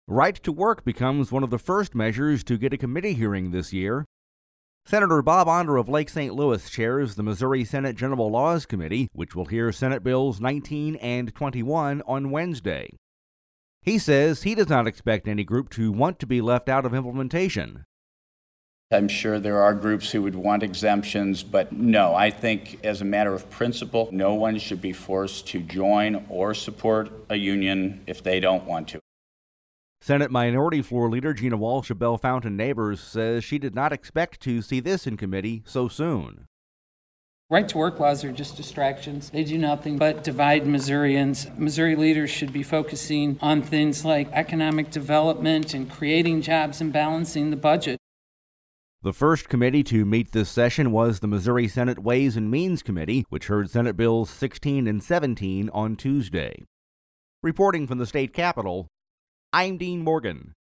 Right to work becomes one of the first measures to get a committee hearing this year. Senator Bob Onder of Lake St. Louis chairs the Missouri Senate General Laws Committee, which will hear Senate Bills 19 and 21 on Wednesday. He says he does not expect any group to want to be left out of implementation. I'm sure there are groups who would want exemptions, but no, I think as a matter of principle, no one should be forced to join or support a union if they don't want to. Senate Minority Floor Leader Gina Walsh of Bellefontaine Neighbors says she did not expect to see this in committee so soon. Right-to-work laws are just distractions. They do nothing but divide Missourians. Missouri leaders should be focusing on things like economic development and creating jobs and balancing the budget. The first committee to meet this session was the Missouri Senate Ways and Means Committee, which heard Senate Bills 16 and 17 on Tuesday. Reporting from the state capitol, I'm Dean Morgan.